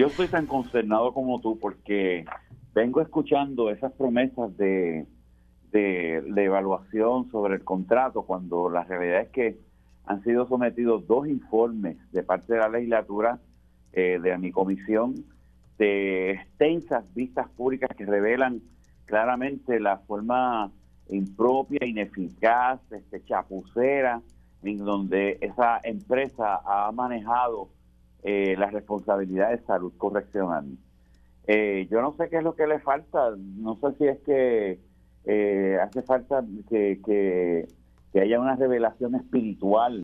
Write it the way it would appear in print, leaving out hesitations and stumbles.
Yo estoy tan consternado como tú porque vengo escuchando esas promesas de evaluación sobre el contrato cuando la realidad es que han sido sometidos 2 informes de parte de la legislatura, de mi comisión, de extensas vistas públicas que revelan claramente la forma impropia, ineficaz, chapucera, en donde esa empresa ha manejado la responsabilidad de salud correccional. Yo no sé qué es lo que le falta, no sé si es que hace falta que haya una revelación espiritual